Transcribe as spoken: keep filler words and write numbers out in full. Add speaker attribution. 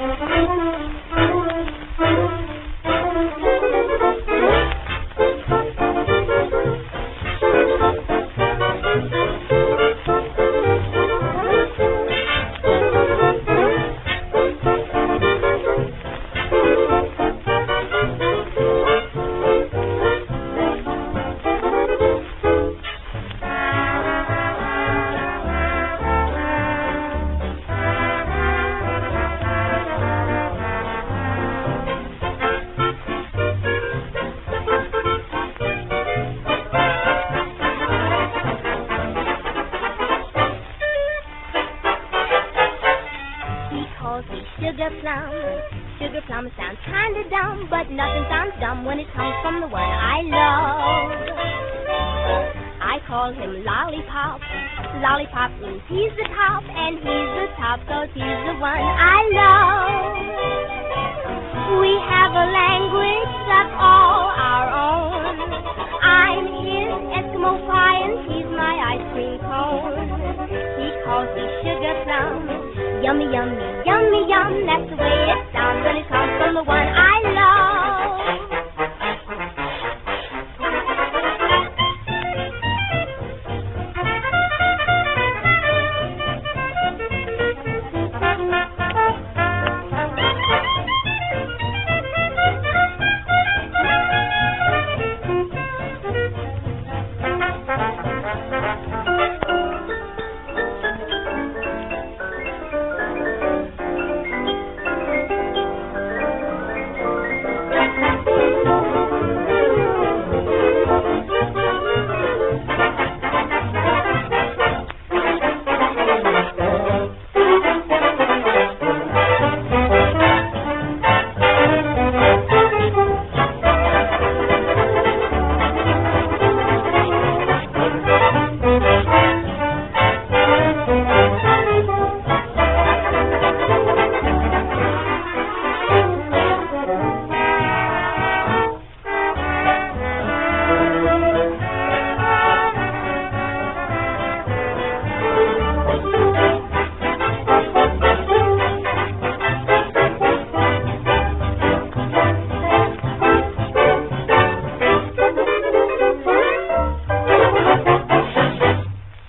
Speaker 1: Sugar plum, sugar plum sounds kinda dumb, but nothing sounds dumb when it comes from the one I love. I call him Lollipop. Lollipop means he's the top, and he's the top, 'cause he's the one I love. We have a language that's all our own. I'm his Eskimo pie, and he's my ice cream cone. He calls me Sugar Plum. Yummy, yummy, yummy, yum, that's the way it sounds when it comes from the one I love.